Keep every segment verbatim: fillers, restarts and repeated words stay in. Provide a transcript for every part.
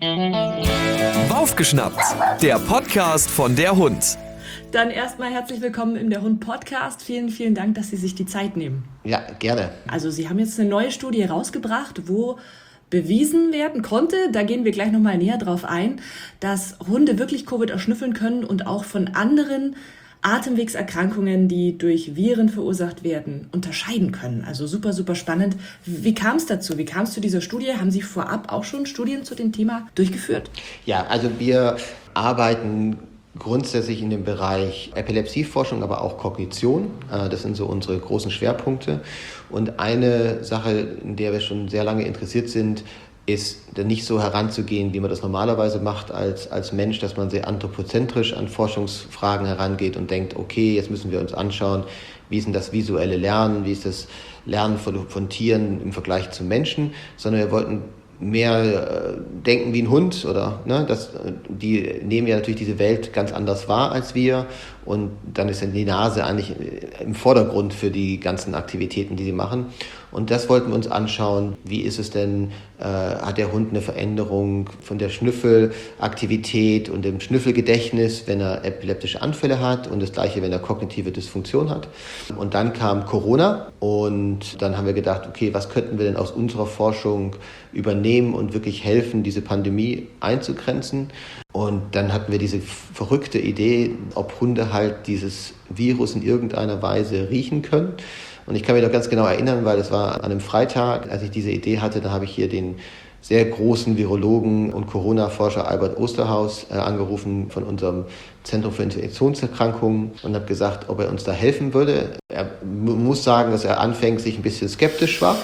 Aufgeschnappt, der Podcast von der Hund. Dann erstmal herzlich willkommen im Der Hund Podcast. Vielen, vielen Dank, dass Sie sich die Zeit nehmen. Ja, gerne. Also Sie haben jetzt eine neue Studie rausgebracht, wo bewiesen werden konnte, da gehen wir gleich nochmal näher drauf ein, dass Hunde wirklich Covid erschnüffeln können und auch von anderen Atemwegserkrankungen, die durch Viren verursacht werden, unterscheiden können. Also super, super spannend. Wie kam es dazu? Wie kam es zu dieser Studie? Haben Sie vorab auch schon Studien zu dem Thema durchgeführt? Ja, also wir arbeiten grundsätzlich in dem Bereich Epilepsieforschung, aber auch Kognition. Das sind so unsere großen Schwerpunkte. Und eine Sache, in der wir schon sehr lange interessiert sind, ist nicht so heranzugehen, wie man das normalerweise macht als, als Mensch, dass man sehr anthropozentrisch an Forschungsfragen herangeht und denkt, okay, jetzt müssen wir uns anschauen, wie ist denn das visuelle Lernen, wie ist das Lernen von, von Tieren im Vergleich zu Menschen, sondern wir wollten mehr äh, denken wie ein Hund, oder ne, das, die nehmen ja natürlich diese Welt ganz anders wahr als wir, und dann ist ja die Nase eigentlich im Vordergrund für die ganzen Aktivitäten, die sie machen. Und das wollten wir uns anschauen. Wie ist es denn, äh, hat der Hund eine Veränderung von der Schnüffelaktivität und dem Schnüffelgedächtnis, wenn er epileptische Anfälle hat, und das Gleiche, wenn er kognitive Dysfunktion hat. Und dann kam Corona, und dann haben wir gedacht, okay, was könnten wir denn aus unserer Forschung übernehmen und wirklich helfen, diese Pandemie einzugrenzen? Und dann hatten wir diese verrückte Idee, ob Hunde halt dieses Virus in irgendeiner Weise riechen können. Und ich kann mich noch ganz genau erinnern, weil es war an einem Freitag, als ich diese Idee hatte, da habe ich hier den sehr großen Virologen und Corona-Forscher Albert Osterhaus äh, angerufen von unserem Zentrum für Infektionserkrankungen und habe gesagt, ob er uns da helfen würde. Er m- muss sagen, dass er anfänglich ein bisschen skeptisch war,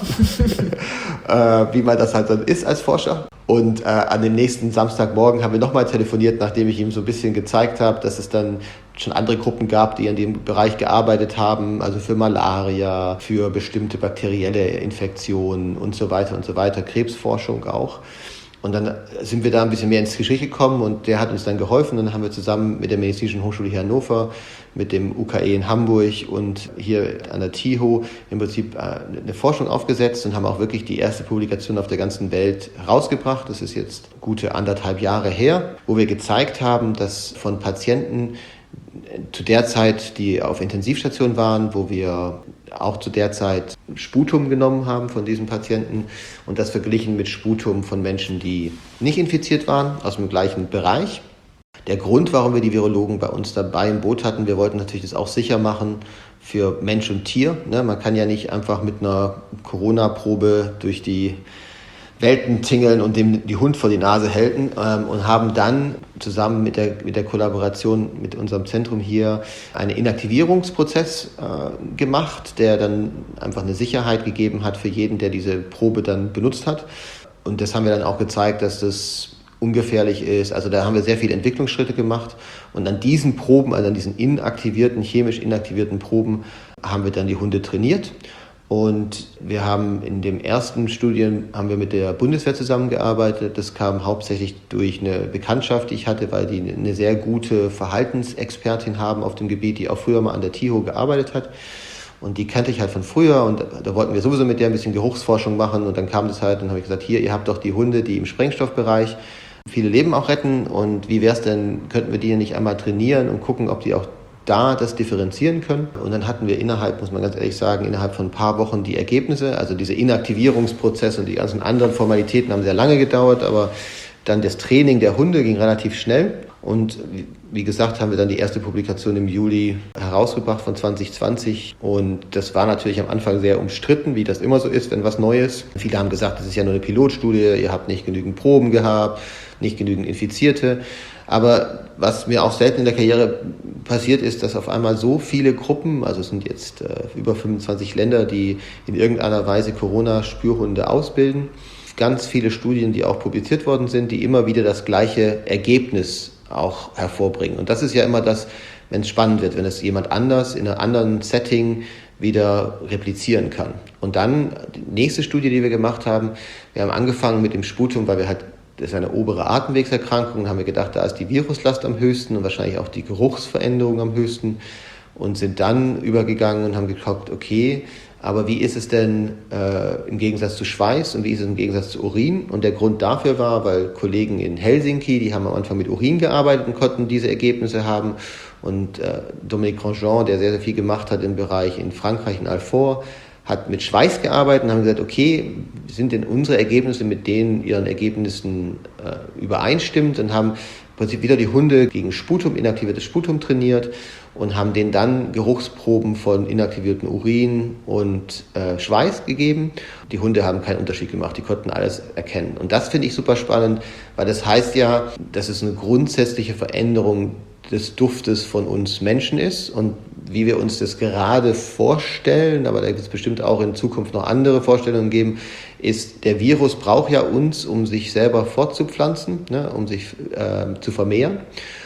äh, wie man das halt dann ist als Forscher. Und äh, an dem nächsten Samstagmorgen haben wir nochmal telefoniert, nachdem ich ihm so ein bisschen gezeigt habe, dass es dann schon andere Gruppen gab, die in dem Bereich gearbeitet haben, also für Malaria, für bestimmte bakterielle Infektionen und so weiter und so weiter, Krebsforschung auch. Und dann sind wir da ein bisschen mehr ins Gespräch gekommen, und der hat uns dann geholfen. Dann haben wir zusammen mit der Medizinischen Hochschule hier in Hannover, mit dem U K E in Hamburg und hier an der T I H O im Prinzip eine Forschung aufgesetzt und haben auch wirklich die erste Publikation auf der ganzen Welt rausgebracht. Das ist jetzt gute anderthalb Jahre her, wo wir gezeigt haben, dass von Patienten zu der Zeit, die auf Intensivstation waren, wo wir auch zu der Zeit Sputum genommen haben von diesen Patienten und das verglichen mit Sputum von Menschen, die nicht infiziert waren, aus dem gleichen Bereich. Der Grund, warum wir die Virologen bei uns dabei im Boot hatten, wir wollten natürlich das auch sicher machen für Mensch und Tier. Man kann ja nicht einfach mit einer Corona-Probe durch die Welten tingeln und dem die Hund vor die Nase halten, ähm, und haben dann zusammen mit der, mit der Kollaboration mit unserem Zentrum hier einen Inaktivierungsprozess äh, gemacht, der dann einfach eine Sicherheit gegeben hat für jeden, der diese Probe dann benutzt hat. Und das haben wir dann auch gezeigt, dass das ungefährlich ist. Also da haben wir sehr viele Entwicklungsschritte gemacht, und an diesen Proben, also an diesen inaktivierten, chemisch inaktivierten Proben, haben wir dann die Hunde trainiert. Und wir haben in dem ersten Studien haben wir mit der Bundeswehr zusammengearbeitet. Das kam hauptsächlich durch eine Bekanntschaft, die ich hatte, weil die eine sehr gute Verhaltensexpertin haben auf dem Gebiet, die auch früher mal an der T I H O gearbeitet hat. Und die kannte ich halt von früher, und da wollten wir sowieso mit der ein bisschen Geruchsforschung machen. Und dann kam das halt, und habe ich gesagt, hier, ihr habt doch die Hunde, die im Sprengstoffbereich viele Leben auch retten. Und wie wäre es denn, könnten wir die nicht einmal trainieren und gucken, ob die auch da das differenzieren können. Und dann hatten wir innerhalb, muss man ganz ehrlich sagen, innerhalb von ein paar Wochen die Ergebnisse. Also diese Inaktivierungsprozesse und die ganzen anderen Formalitäten haben sehr lange gedauert, aber dann das Training der Hunde ging relativ schnell. Und wie gesagt, haben wir dann die erste Publikation im Juli herausgebracht von zwanzig zwanzig. Und das war natürlich am Anfang sehr umstritten, wie das immer so ist, wenn was Neues. Viele haben gesagt, das ist ja nur eine Pilotstudie, ihr habt nicht genügend Proben gehabt, nicht genügend Infizierte. Aber was mir auch selten in der Karriere passiert ist, dass auf einmal so viele Gruppen, also es sind jetzt äh, über fünfundzwanzig Länder, die in irgendeiner Weise Corona-Spürhunde ausbilden, ganz viele Studien, die auch publiziert worden sind, die immer wieder das gleiche Ergebnis auch hervorbringen. Und das ist ja immer das, wenn es spannend wird, wenn es jemand anders in einem anderen Setting wieder replizieren kann. Und dann die nächste Studie, die wir gemacht haben, wir haben angefangen mit dem Sputum, weil wir halt, das ist eine obere Atemwegserkrankung, und haben wir gedacht, da ist die Viruslast am höchsten und wahrscheinlich auch die Geruchsveränderung am höchsten, und sind dann übergegangen und haben geguckt, okay, aber wie ist es denn äh, im Gegensatz zu Schweiß und wie ist es im Gegensatz zu Urin? Und der Grund dafür war, weil Kollegen in Helsinki, die haben am Anfang mit Urin gearbeitet und konnten diese Ergebnisse haben. Und äh, Dominique Grandjean, der sehr, sehr viel gemacht hat im Bereich in Frankreich, in Alfort, hat mit Schweiß gearbeitet und haben gesagt, okay, sind denn unsere Ergebnisse mit denen ihren Ergebnissen äh, übereinstimmt, und haben im Prinzip wieder die Hunde gegen Sputum, inaktiviertes Sputum trainiert und haben denen dann Geruchsproben von inaktivierten Urin und äh, Schweiß gegeben. Die Hunde haben keinen Unterschied gemacht, die konnten alles erkennen. Und das finde ich super spannend, weil das heißt ja, dass es eine grundsätzliche Veränderung des Duftes von uns Menschen ist, und wie wir uns das gerade vorstellen, aber da wird es bestimmt auch in Zukunft noch andere Vorstellungen geben, ist, der Virus braucht ja uns, um sich selber fortzupflanzen, ne, um sich äh, zu vermehren.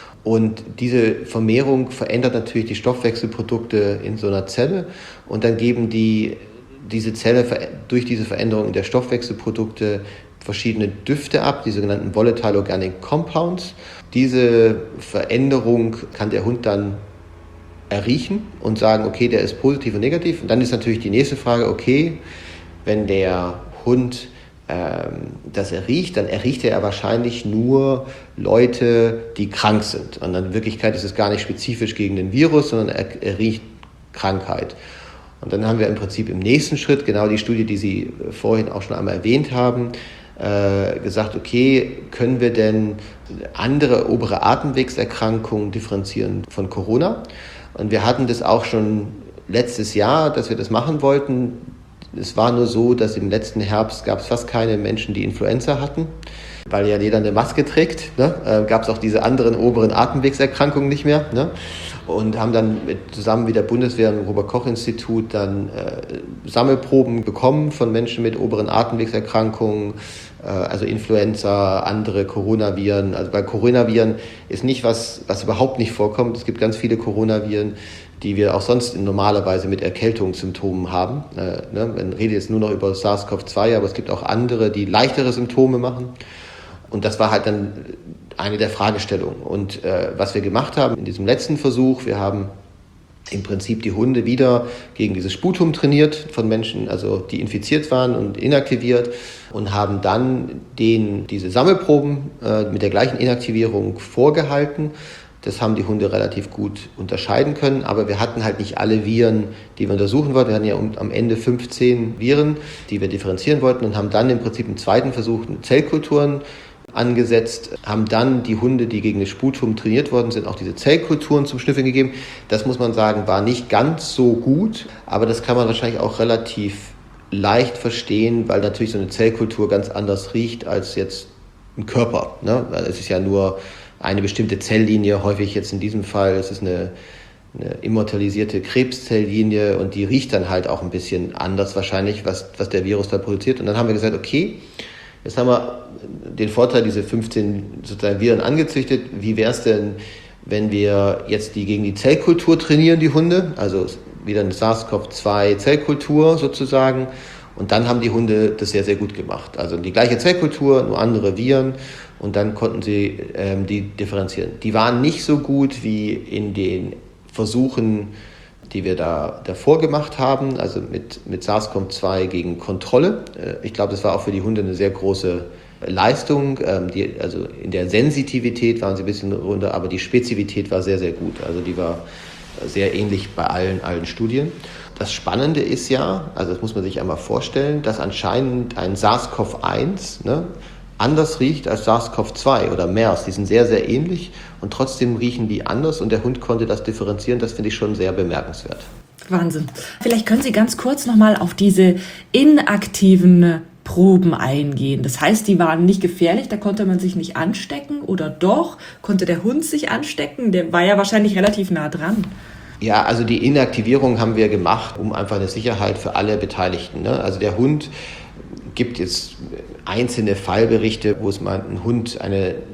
Und diese Vermehrung verändert natürlich die Stoffwechselprodukte in so einer Zelle, und dann geben die, diese Zelle durch diese Veränderung der Stoffwechselprodukte verschiedene Düfte ab, die sogenannten Volatile Organic Compounds. Diese Veränderung kann der Hund dann erriechen und sagen, okay, der ist positiv und negativ. Und dann ist natürlich die nächste Frage, okay, wenn der Hund ähm, das erriecht, dann erriecht er wahrscheinlich nur Leute, die krank sind. Und in Wirklichkeit ist es gar nicht spezifisch gegen den Virus, sondern er, er riecht Krankheit. Und dann haben wir im Prinzip im nächsten Schritt, genau die Studie, die Sie vorhin auch schon einmal erwähnt haben, äh, gesagt, okay, können wir denn andere obere Atemwegserkrankungen differenzieren von Corona? Und wir hatten das auch schon letztes Jahr, dass wir das machen wollten. Es war nur so, dass im letzten Herbst gab es fast keine Menschen, die Influenza hatten, weil ja jeder eine Maske trägt. Ne? Äh, gab es auch diese anderen oberen Atemwegserkrankungen nicht mehr. Ne? Und haben dann mit, zusammen mit der Bundeswehr und dem Robert-Koch-Institut dann äh, Sammelproben bekommen von Menschen mit oberen Atemwegserkrankungen, äh, also Influenza, andere Coronaviren. Also bei Coronaviren ist nicht was, was überhaupt nicht vorkommt. Es gibt ganz viele Coronaviren, die wir auch sonst normalerweise mit Erkältungssymptomen haben. Äh, ne? Man redet jetzt nur noch über SARS-C o V zwei, aber es gibt auch andere, die leichtere Symptome machen. Und das war halt dann eine der Fragestellungen. Und äh, was wir gemacht haben in diesem letzten Versuch, wir haben im Prinzip die Hunde wieder gegen dieses Sputum trainiert von Menschen, also die infiziert waren und inaktiviert, und haben dann denen diese Sammelproben äh, mit der gleichen Inaktivierung vorgehalten. Das haben die Hunde relativ gut unterscheiden können, aber wir hatten halt nicht alle Viren, die wir untersuchen wollten. Wir hatten ja am Ende fünfzehn Viren, die wir differenzieren wollten, und haben dann im Prinzip im zweiten Versuch Zellkulturen angesetzt, haben dann die Hunde, die gegen das Sputum trainiert worden sind, auch diese Zellkulturen zum Schnüffeln gegeben. Das muss man sagen, war nicht ganz so gut, aber das kann man wahrscheinlich auch relativ leicht verstehen, weil natürlich so eine Zellkultur ganz anders riecht als jetzt ein Körper. Ne? Es ist ja nur eine bestimmte Zelllinie, häufig jetzt in diesem Fall, es ist eine, eine immortalisierte Krebszellinie, und die riecht dann halt auch ein bisschen anders wahrscheinlich, was, was der Virus da produziert. Und dann haben wir gesagt, okay, jetzt haben wir den Vorteil, diese fünfzehn sozusagen Viren angezüchtet. Wie wäre es denn, wenn wir jetzt die gegen die Zellkultur trainieren, die Hunde? Also wieder eine SARS-C o V zwei Zellkultur sozusagen. Und dann haben die Hunde das sehr, sehr gut gemacht. Also die gleiche Zellkultur, nur andere Viren. Und dann konnten sie ähm, die differenzieren. Die waren nicht so gut wie in den Versuchen, die wir da davor gemacht haben, also mit, mit SARS-C o V zwei gegen Kontrolle. Äh, ich glaube, das war auch für die Hunde eine sehr große Leistung. Ähm, die, also in der Sensitivität waren sie ein bisschen runter, aber die Spezifität war sehr, sehr gut. Also die war sehr ähnlich bei allen, allen Studien. Das Spannende ist ja, also das muss man sich einmal vorstellen, dass anscheinend ein SARS-C o V eins, ne, anders riecht als SARS-C o V zwei oder MERS. Die sind sehr, sehr ähnlich, und trotzdem riechen die anders, und der Hund konnte das differenzieren. Das finde ich schon sehr bemerkenswert. Wahnsinn. Vielleicht können Sie ganz kurz nochmal auf diese inaktiven Proben eingehen. Das heißt, die waren nicht gefährlich, da konnte man sich nicht anstecken, oder doch? Konnte der Hund sich anstecken? Der war ja wahrscheinlich relativ nah dran. Ja, also die Inaktivierung haben wir gemacht, um einfach eine Sicherheit für alle Beteiligten. Ne? Also der Hund gibt jetzt einzelne Fallberichte, wo es mal ein Hund eine äh,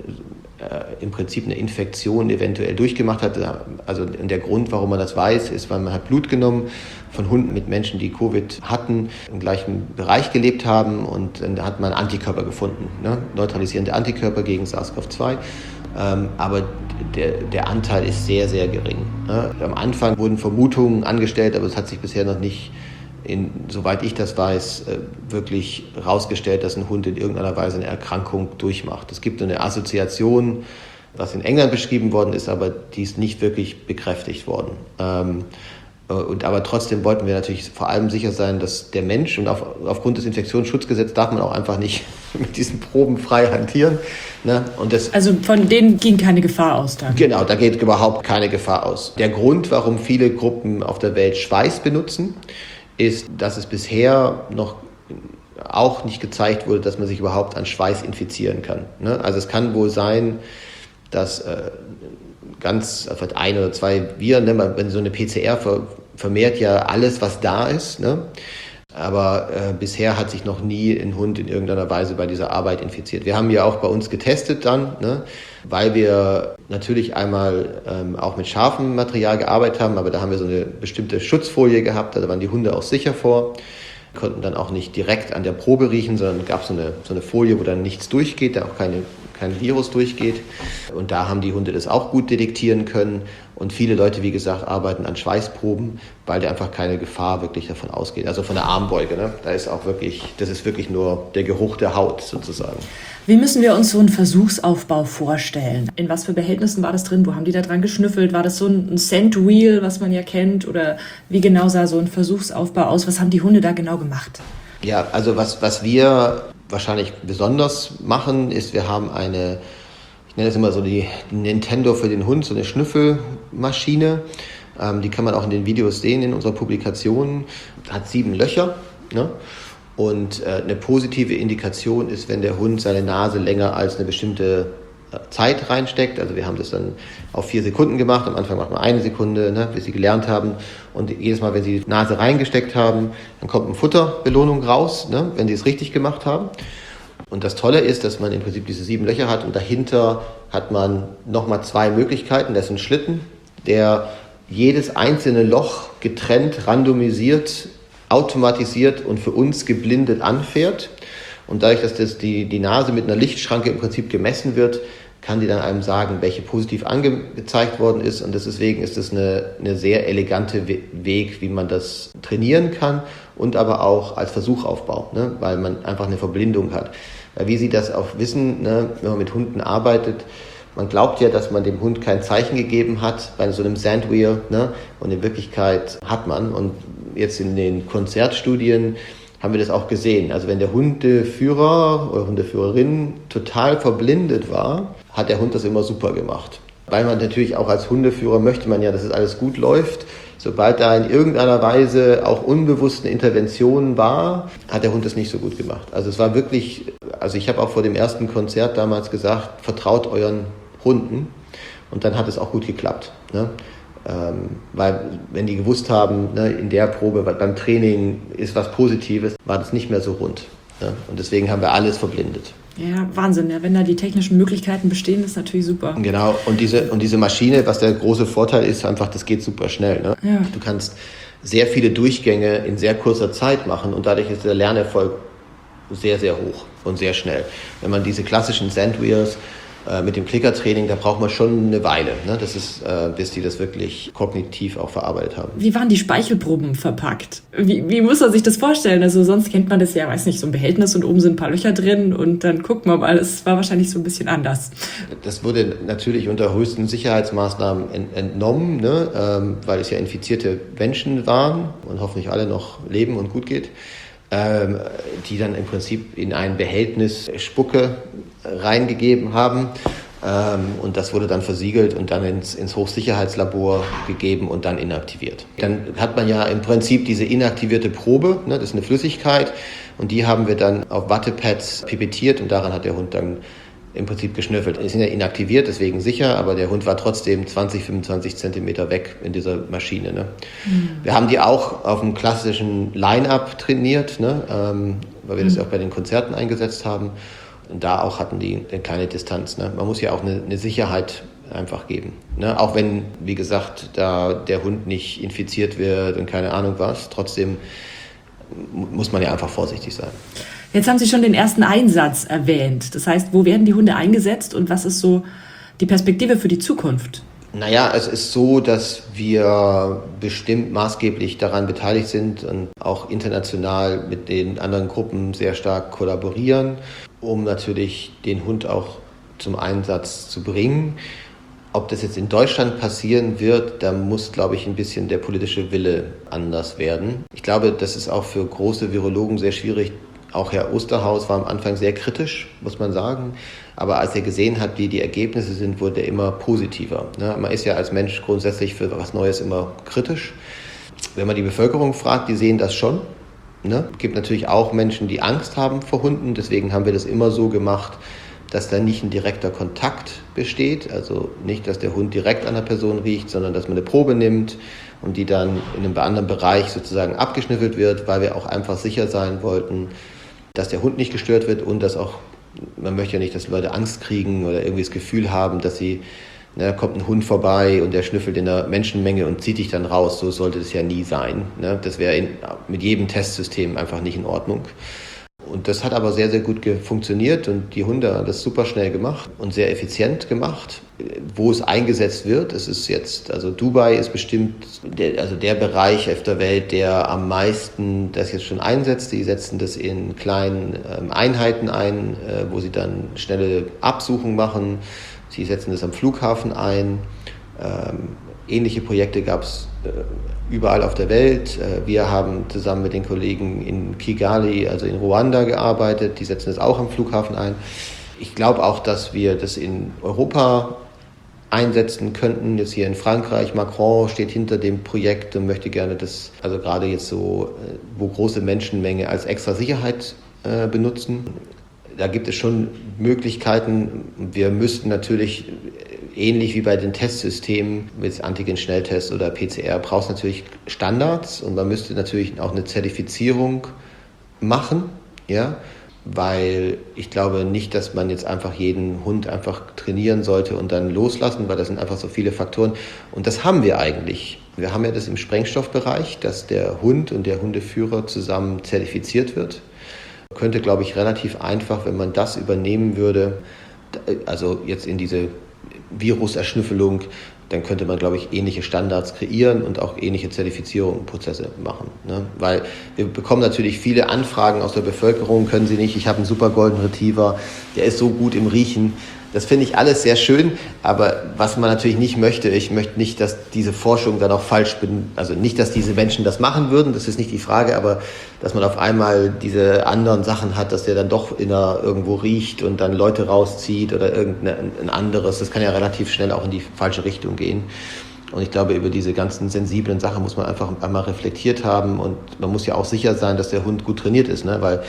im Prinzip eine Infektion eventuell durchgemacht hat. Also der Grund, warum man das weiß, ist, weil man hat Blut genommen von Hunden mit Menschen, die Covid hatten, im gleichen Bereich gelebt haben, und dann hat man Antikörper gefunden, ne? Neutralisierende Antikörper gegen SARS-C o V zwei. Ähm, aber der, der Anteil ist sehr, sehr gering. Ne? Am Anfang wurden Vermutungen angestellt, aber es hat sich bisher noch nicht in, soweit ich das weiß, wirklich herausgestellt, dass ein Hund in irgendeiner Weise eine Erkrankung durchmacht. Es gibt eine Assoziation, was in England beschrieben worden ist, aber die ist nicht wirklich bekräftigt worden. Ähm, und aber trotzdem wollten wir natürlich vor allem sicher sein, dass der Mensch, und auf, aufgrund des Infektionsschutzgesetzes darf man auch einfach nicht mit diesen Proben frei hantieren. Ne? Und das, also von denen ging keine Gefahr aus dann? Genau, da geht überhaupt keine Gefahr aus. Der Grund, warum viele Gruppen auf der Welt Schweiß benutzen, ist, dass es bisher noch auch nicht gezeigt wurde, dass man sich überhaupt an Schweiß infizieren kann. Ne? Also es kann wohl sein, dass äh, ganz vielleicht ein oder zwei Viren, ne, wenn so eine P C R ver, vermehrt ja alles, was da ist, ne? Aber äh, bisher hat sich noch nie ein Hund in irgendeiner Weise bei dieser Arbeit infiziert. Wir haben ja auch bei uns getestet dann, ne? Weil wir natürlich einmal ähm, auch mit scharfem Material gearbeitet haben, aber da haben wir so eine bestimmte Schutzfolie gehabt, da waren die Hunde auch sicher vor, konnten dann auch nicht direkt an der Probe riechen, sondern gab so eine so eine Folie, wo dann nichts durchgeht, da auch keine kein Virus durchgeht. Und da haben die Hunde das auch gut detektieren können. Und viele Leute, wie gesagt, arbeiten an Schweißproben, weil da einfach keine Gefahr wirklich davon ausgeht. Also von der Armbeuge, ne? Da ist auch wirklich, das ist wirklich nur der Geruch der Haut sozusagen. Wie müssen wir uns so einen Versuchsaufbau vorstellen? In was für Behältnissen war das drin? Wo haben die da dran geschnüffelt? War das so ein Scent Wheel, was man ja kennt? Oder wie genau sah so ein Versuchsaufbau aus? Was haben die Hunde da genau gemacht? Ja, also was, was wir wahrscheinlich besonders machen, ist, wir haben eine, ich nenne es immer so die, die Nintendo für den Hund, so eine Schnüffelmaschine. Ähm, die kann man auch in den Videos sehen, in unserer Publikation. Hat sieben Löcher. Ne? Und äh, eine positive Indikation ist, wenn der Hund seine Nase länger als eine bestimmte Zeit reinsteckt. Also wir haben das dann auf vier Sekunden gemacht. Am Anfang macht man eine Sekunde, ne, bis sie gelernt haben. Und jedes Mal, wenn sie die Nase reingesteckt haben, dann kommt eine Futterbelohnung raus, ne, wenn sie es richtig gemacht haben. Und das Tolle ist, dass man im Prinzip diese sieben Löcher hat und dahinter hat man nochmal zwei Möglichkeiten. Das ist ein Schlitten, der jedes einzelne Loch getrennt, randomisiert, automatisiert und für uns geblindet anfährt. Und dadurch, dass das die, die Nase mit einer Lichtschranke im Prinzip gemessen wird, kann die dann einem sagen, welche positiv angezeigt worden ist. Und deswegen ist das eine, eine sehr elegante We- Weg, wie man das trainieren kann und aber auch als Versuchaufbau, ne? Weil man einfach eine Verblindung hat. Weil wie Sie das auch wissen, ne, wenn man mit Hunden arbeitet, man glaubt ja, dass man dem Hund kein Zeichen gegeben hat bei so einem Sandwheel, ne? Und in Wirklichkeit hat man. Und jetzt in den Konzertstudien haben wir das auch gesehen. Also wenn der Hundeführer oder Hundeführerin total verblindet war, hat der Hund das immer super gemacht. Weil man natürlich auch als Hundeführer möchte man ja, dass es alles gut läuft. Sobald da in irgendeiner Weise auch unbewusst eine Intervention war, hat der Hund das nicht so gut gemacht. Also es war wirklich, also ich habe auch vor dem ersten Konzert damals gesagt, vertraut euren Hunden. Und dann hat es auch gut geklappt. Ne? Ähm, weil wenn die gewusst haben, ne, in der Probe beim Training ist was Positives, war das nicht mehr so rund. Ne? Und deswegen haben wir alles verblindet. Ja, Wahnsinn. Ja, wenn da die technischen Möglichkeiten bestehen, ist natürlich super. Genau. Und diese, und diese Maschine, was der große Vorteil ist, einfach, das geht super schnell. Ne? Ja. Du kannst sehr viele Durchgänge in sehr kurzer Zeit machen und dadurch ist der Lernerfolg sehr, sehr hoch und sehr schnell. Wenn man diese klassischen Sandwheels mit dem Klickertraining, da braucht man schon eine Weile, ne? Das ist, äh, bis die das wirklich kognitiv auch verarbeitet haben. Wie waren die Speichelproben verpackt? Wie, wie muss man sich das vorstellen? Also sonst kennt man das ja, weiß nicht, so ein Behältnis und oben sind ein paar Löcher drin und dann guckt man mal, das war wahrscheinlich so ein bisschen anders. Das wurde natürlich unter höchsten Sicherheitsmaßnahmen ent- entnommen, ne? ähm, weil es ja infizierte Menschen waren und hoffentlich alle noch leben und gut geht. Ähm, die dann im Prinzip in ein Behältnis Spucke reingegeben haben. Ähm, und das wurde dann versiegelt und dann ins, ins Hochsicherheitslabor gegeben und dann inaktiviert. Dann hat man ja im Prinzip diese inaktivierte Probe, ne, das ist eine Flüssigkeit, und die haben wir dann auf Wattepads pipettiert und daran hat der Hund dann im Prinzip geschnüffelt. Die sind ja inaktiviert, deswegen sicher, aber der Hund war trotzdem zwanzig, fünfundzwanzig Zentimeter weg in dieser Maschine. Ne? Mhm. Wir haben die auch auf einem klassischen Line-Up trainiert, ne? ähm, weil wir mhm. das auch bei den Konzerten eingesetzt haben. Und da auch hatten die eine kleine Distanz. Ne? Man muss ja auch eine, eine Sicherheit einfach geben. Ne? Auch wenn, wie gesagt, da der Hund nicht infiziert wird und keine Ahnung was, trotzdem muss man ja einfach vorsichtig sein. Jetzt haben Sie schon den ersten Einsatz erwähnt. Das heißt, wo werden die Hunde eingesetzt und was ist so die Perspektive für die Zukunft? Naja, es ist so, dass wir bestimmt maßgeblich daran beteiligt sind und auch international mit den anderen Gruppen sehr stark kollaborieren, um natürlich den Hund auch zum Einsatz zu bringen. Ob das jetzt in Deutschland passieren wird, da muss, glaube ich, ein bisschen der politische Wille anders werden. Ich glaube, das ist auch für große Virologen sehr schwierig. Auch Herr Osterhaus war am Anfang sehr kritisch, muss man sagen. Aber als er gesehen hat, wie die Ergebnisse sind, wurde er immer positiver. Man ist ja als Mensch grundsätzlich für was Neues immer kritisch. Wenn man die Bevölkerung fragt, die sehen das schon. Es gibt natürlich auch Menschen, die Angst haben vor Hunden. Deswegen haben wir das immer so gemacht, dass da nicht ein direkter Kontakt besteht. Also nicht, dass der Hund direkt an der Person riecht, sondern dass man eine Probe nimmt und die dann in einem anderen Bereich sozusagen abgeschnüffelt wird, weil wir auch einfach sicher sein wollten, dass der Hund nicht gestört wird und dass auch, man möchte ja nicht, dass Leute Angst kriegen oder irgendwie das Gefühl haben, dass sie, da kommt ein Hund vorbei und der schnüffelt in der Menschenmenge und zieht dich dann raus. So sollte es ja nie sein. Ne? Das wäre in, mit jedem Testsystem einfach nicht in Ordnung. Und das hat aber sehr, sehr gut funktioniert und die Hunde haben das super schnell gemacht und sehr effizient gemacht. Wo es eingesetzt wird, es ist jetzt, also Dubai ist bestimmt der, also der Bereich auf der Welt, der am meisten das jetzt schon einsetzt. Die setzen das in kleinen ähm, Einheiten ein, äh, wo sie dann schnelle Absuchungen machen. Sie setzen das am Flughafen ein. Ähm, ähnliche Projekte gab es äh, überall auf der Welt. Wir haben zusammen mit den Kollegen in Kigali, also in Ruanda, gearbeitet. Die setzen das auch am Flughafen ein. Ich glaube auch, dass wir das in Europa einsetzen könnten. Jetzt hier in Frankreich, Macron steht hinter dem Projekt und möchte gerne das, also gerade jetzt so, wo große Menschenmenge als extra Sicherheit äh, benutzen. Da gibt es schon Möglichkeiten. Wir müssten natürlich, ähnlich wie bei den Testsystemen mit Antigen-Schnelltest oder P C R, braucht es natürlich Standards und man müsste natürlich auch eine Zertifizierung machen, ja, weil ich glaube nicht, dass man jetzt einfach jeden Hund einfach trainieren sollte und dann loslassen, weil das sind einfach so viele Faktoren und das haben wir eigentlich. Wir haben ja das im Sprengstoffbereich, dass der Hund und der Hundeführer zusammen zertifiziert wird. Könnte, glaube ich, relativ einfach, wenn man das übernehmen würde, also jetzt in diese Viruserschnüffelung, dann könnte man, glaube ich, ähnliche Standards kreieren und auch ähnliche Zertifizierungsprozesse machen. Ne? Weil wir bekommen natürlich viele Anfragen aus der Bevölkerung, können Sie nicht, ich habe einen super Golden Retriever, der ist so gut im Riechen. Das finde ich alles sehr schön, aber was man natürlich nicht möchte, ich möchte nicht, dass diese Forschung dann auch falsch bin, also nicht, dass diese Menschen das machen würden, das ist nicht die Frage, aber dass man auf einmal diese anderen Sachen hat, dass der dann doch inner irgendwo riecht und dann Leute rauszieht oder irgendein anderes, das kann ja relativ schnell auch in die falsche Richtung gehen. Und ich glaube, über diese ganzen sensiblen Sachen muss man einfach einmal reflektiert haben und man muss ja auch sicher sein, dass der Hund gut trainiert ist, ne? Weil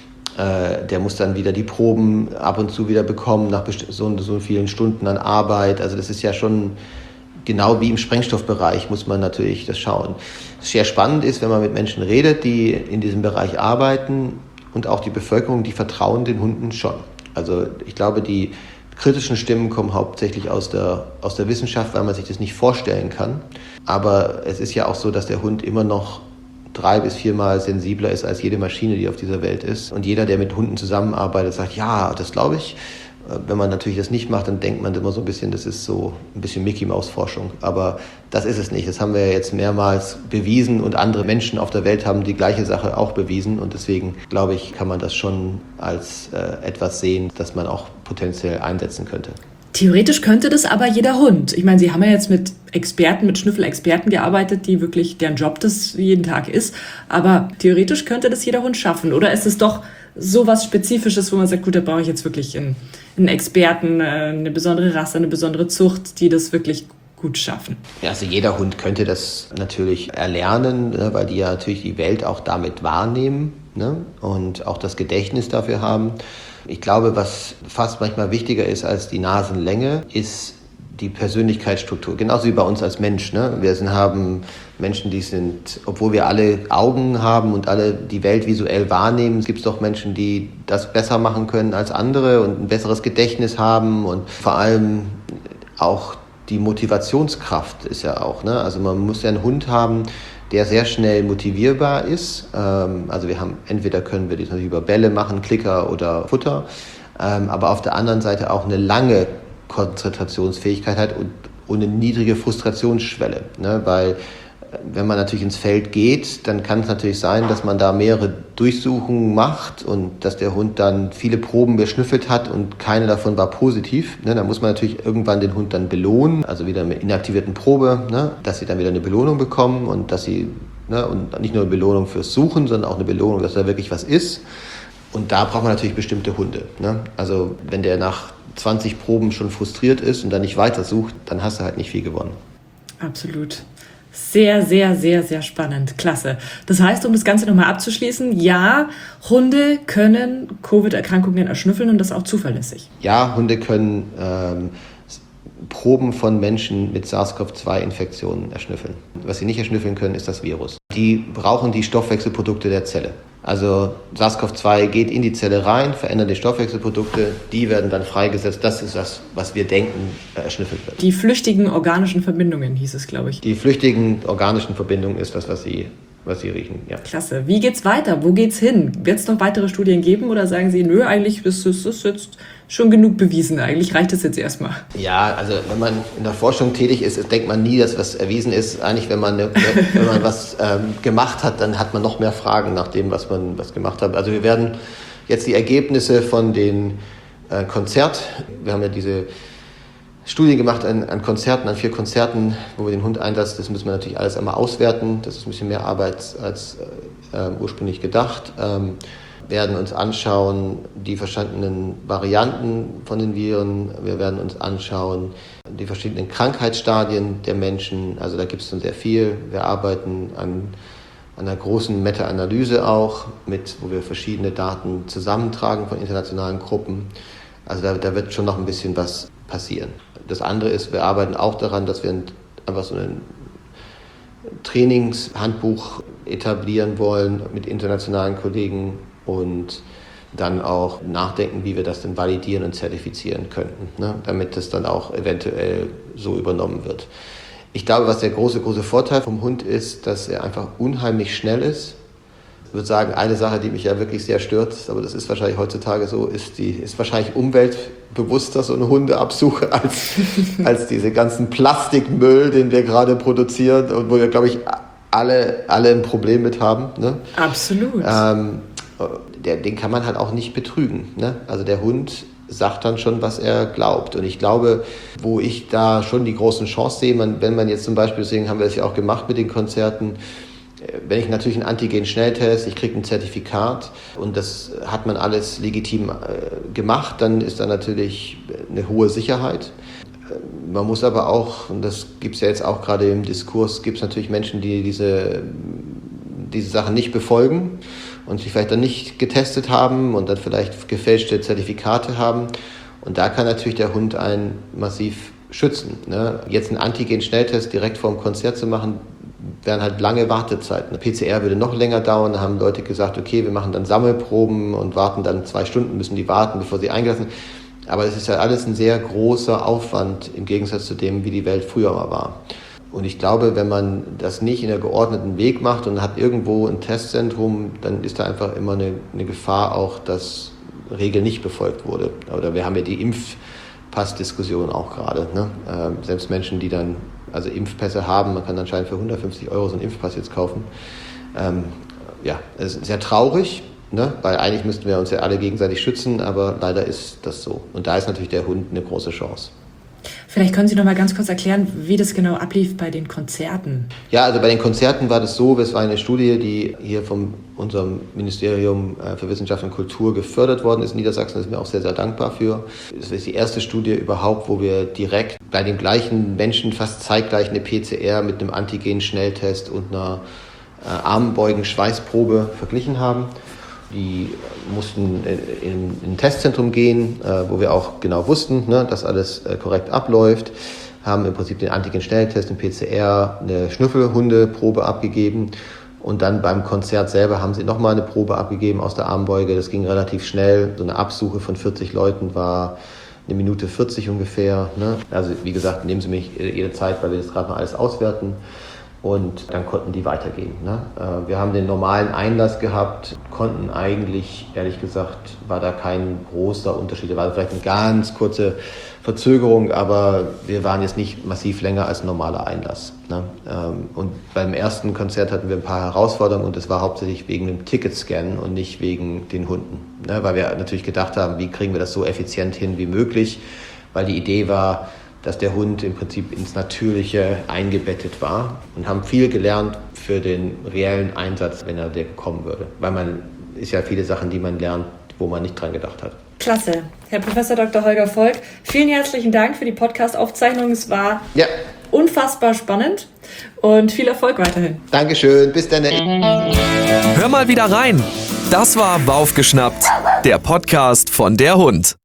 Äh, der muss dann wieder die Proben ab und zu wieder bekommen nach so, so vielen Stunden an Arbeit. Also das ist ja schon genau wie im Sprengstoffbereich muss man natürlich das schauen. Was sehr spannend ist, wenn man mit Menschen redet, die in diesem Bereich arbeiten und auch die Bevölkerung, die vertrauen den Hunden schon. Also ich glaube, die kritischen Stimmen kommen hauptsächlich aus der, aus der Wissenschaft, weil man sich das nicht vorstellen kann. Aber es ist ja auch so, dass der Hund immer noch drei bis viermal sensibler ist als jede Maschine, die auf dieser Welt ist. Und jeder, der mit Hunden zusammenarbeitet, sagt, ja, das glaube ich. Wenn man natürlich das nicht macht, dann denkt man immer so ein bisschen, das ist so ein bisschen Mickey-Maus-Forschung. Aber das ist es nicht. Das haben wir jetzt mehrmals bewiesen und andere Menschen auf der Welt haben die gleiche Sache auch bewiesen. Und deswegen, glaube ich, kann man das schon als äh, etwas sehen, das man auch potenziell einsetzen könnte. Theoretisch könnte das aber jeder Hund. Ich meine, Sie haben ja jetzt mit Experten, mit Schnüffelexperten gearbeitet, die wirklich, deren Job das jeden Tag ist. Aber theoretisch könnte das jeder Hund schaffen. Oder ist es doch so was Spezifisches, wo man sagt, gut, da brauche ich jetzt wirklich einen, einen Experten, eine besondere Rasse, eine besondere Zucht, die das wirklich gut schaffen? Ja, also jeder Hund könnte das natürlich erlernen, weil die ja natürlich die Welt auch damit wahrnehmen, ne? Und auch das Gedächtnis dafür haben. Ich glaube, was fast manchmal wichtiger ist als die Nasenlänge, ist die Persönlichkeitsstruktur. Genauso wie bei uns als Mensch. Ne? Wir sind, haben Menschen, die sind, obwohl wir alle Augen haben und alle die Welt visuell wahrnehmen, gibt es doch Menschen, die das besser machen können als andere und ein besseres Gedächtnis haben und vor allem auch die Motivationskraft ist ja auch. Ne? Also man muss ja einen Hund haben, der sehr schnell motivierbar ist. Also wir haben, entweder können wir das natürlich über Bälle machen, Klicker oder Futter, aber auf der anderen Seite auch eine lange Konzentrationsfähigkeit hat und und eine niedrige Frustrationsschwelle, ne? Weil wenn man natürlich ins Feld geht, dann kann es natürlich sein, dass man da mehrere Durchsuchungen macht und dass der Hund dann viele Proben beschnüffelt hat und keine davon war positiv. Ne? Da muss man natürlich irgendwann den Hund dann belohnen, also wieder mit inaktivierten Probe, ne? Dass sie dann wieder eine Belohnung bekommen und dass sie, ne? Und nicht nur eine Belohnung fürs Suchen, sondern auch eine Belohnung, dass da wirklich was ist. Und da braucht man natürlich bestimmte Hunde. Ne? Also wenn der nach zwanzig Proben schon frustriert ist und dann nicht weiter sucht, dann hast du halt nicht viel gewonnen. Absolut. Sehr, sehr, sehr, sehr spannend. Klasse. Das heißt, um das Ganze nochmal abzuschließen, ja, Hunde können Covid-Erkrankungen erschnüffeln und das auch zuverlässig. Ja, Hunde können ähm, Proben von Menschen mit SARS-C o V zwei Infektionen erschnüffeln. Was sie nicht erschnüffeln können, ist das Virus. Die brauchen die Stoffwechselprodukte der Zelle. Also SARS-C o V zwei geht in die Zelle rein, verändert die Stoffwechselprodukte, die werden dann freigesetzt. Das ist das, was wir denken, erschnüffelt wird. Die flüchtigen organischen Verbindungen hieß es, glaube ich. Die flüchtigen organischen Verbindungen ist das, was sie, was sie riechen. Ja. Klasse. Wie geht's weiter? Wo geht's hin? Wird es noch weitere Studien geben oder sagen Sie, nö, eigentlich ist es jetzt schon genug bewiesen. Eigentlich reicht es jetzt erstmal. Ja, also wenn man in der Forschung tätig ist, denkt man nie, dass was erwiesen ist. Eigentlich, wenn man, wenn man was ähm, gemacht hat, dann hat man noch mehr Fragen nach dem, was man was gemacht hat. Also wir werden jetzt die Ergebnisse von den äh, Konzert, wir haben ja diese Studien gemacht an, an Konzerten, an vier Konzerten, wo wir den Hund einsetzen. Das müssen wir natürlich alles einmal auswerten. Das ist ein bisschen mehr Arbeit als äh, ursprünglich gedacht. Ähm, werden uns anschauen die verschiedenen Varianten von den Viren. Wir werden uns anschauen die verschiedenen Krankheitsstadien der Menschen. Also da gibt es schon sehr viel. Wir arbeiten an, an einer großen Meta-Analyse auch, mit, wo wir verschiedene Daten zusammentragen von internationalen Gruppen. Also da, da wird schon noch ein bisschen was passieren. Das andere ist, wir arbeiten auch daran, dass wir einfach so ein Trainingshandbuch etablieren wollen mit internationalen Kollegen und dann auch nachdenken, wie wir das denn validieren und zertifizieren könnten, ne? Damit das dann auch eventuell so übernommen wird. Ich glaube, was der große, große Vorteil vom Hund ist, dass er einfach unheimlich schnell ist. Ich würde sagen, eine Sache, die mich ja wirklich sehr stört, aber das ist wahrscheinlich heutzutage so, ist, die, ist wahrscheinlich umweltbewusster, so eine Hundeabsuche, als, als diese ganzen Plastikmüll, den wir gerade produzieren und wo wir, glaube ich, alle, alle ein Problem mit haben. Ne? Absolut. Ähm, der, den kann man halt auch nicht betrügen. Ne? Also der Hund sagt dann schon, was er glaubt. Und ich glaube, wo ich da schon die großen Chancen sehe, man, wenn man jetzt zum Beispiel, deswegen haben wir das ja auch gemacht mit den Konzerten, wenn ich natürlich einen Antigen-Schnelltest, ich kriege ein Zertifikat und das hat man alles legitim äh, gemacht, dann ist da natürlich eine hohe Sicherheit. Man muss aber auch, und das gibt es ja jetzt auch gerade im Diskurs, gibt es natürlich Menschen, die diese, diese Sachen nicht befolgen und sich vielleicht dann nicht getestet haben und dann vielleicht gefälschte Zertifikate haben. Und da kann natürlich der Hund einen massiv schützen. Ne? Jetzt einen Antigen-Schnelltest direkt vor dem Konzert zu machen, wären halt lange Wartezeiten. Eine P C R würde noch länger dauern. Da haben Leute gesagt, okay, wir machen dann Sammelproben und warten dann zwei Stunden, müssen die warten, bevor sie eingelassen sind. Aber es ist ja alles ein sehr großer Aufwand im Gegensatz zu dem, wie die Welt früher mal war. Und ich glaube, wenn man das nicht in einer geordneten Weg macht und hat irgendwo ein Testzentrum, dann ist da einfach immer eine, eine Gefahr auch, dass Regeln nicht befolgt wurde. Oder wir haben ja die Impfpassdiskussion auch gerade. Ne? Ähm, selbst Menschen, die dann also Impfpässe haben, man kann anscheinend für hundertfünfzig Euro so einen Impfpass jetzt kaufen. Ähm, ja, es ist sehr traurig, ne? Weil eigentlich müssten wir uns ja alle gegenseitig schützen, aber leider ist das so. Und da ist natürlich der Hund eine große Chance. Vielleicht können Sie noch mal ganz kurz erklären, wie das genau ablief bei den Konzerten. Ja, also bei den Konzerten war das so, es war eine Studie, die hier von unserem Ministerium für Wissenschaft und Kultur gefördert worden ist in Niedersachsen. Da sind wir auch sehr, sehr dankbar für. Das ist die erste Studie überhaupt, wo wir direkt bei den gleichen Menschen fast zeitgleich eine P C R mit einem Antigen-Schnelltest und einer Armbeugen-Schweißprobe verglichen haben. Die mussten in ein Testzentrum gehen, wo wir auch genau wussten, dass alles korrekt abläuft, haben im Prinzip den Antigen-Schnelltest, den P C R, eine Schnüffelhundeprobe abgegeben und dann beim Konzert selber haben sie nochmal eine Probe abgegeben aus der Armbeuge. Das ging relativ schnell. So eine Absuche von vierzig Leuten war eine Minute vierzig ungefähr. Also wie gesagt, nehmen Sie mich jede Zeit, weil wir das gerade mal alles auswerten. und dann konnten die weitergehen. Ne? Wir haben den normalen Einlass gehabt, konnten eigentlich, ehrlich gesagt, war da kein großer Unterschied. Da war vielleicht eine ganz kurze Verzögerung, aber wir waren jetzt nicht massiv länger als ein normaler Einlass. Ne? Und beim ersten Konzert hatten wir ein paar Herausforderungen und das war hauptsächlich wegen dem Ticketscannen und nicht wegen den Hunden. Ne? Weil wir natürlich gedacht haben, wie kriegen wir das so effizient hin wie möglich, weil die Idee war, dass der Hund im Prinzip ins Natürliche eingebettet war und haben viel gelernt für den reellen Einsatz, wenn er der kommen würde. Weil man ist ja viele Sachen, die man lernt, wo man nicht dran gedacht hat. Klasse. Herr Professor Doktor Holger Volk, vielen herzlichen Dank für die Podcast-Aufzeichnung. Es war ja. unfassbar spannend und viel Erfolg weiterhin. Dankeschön, bis dann. Hör mal wieder rein. Das war Baufgeschnappt, der Podcast von der Hund.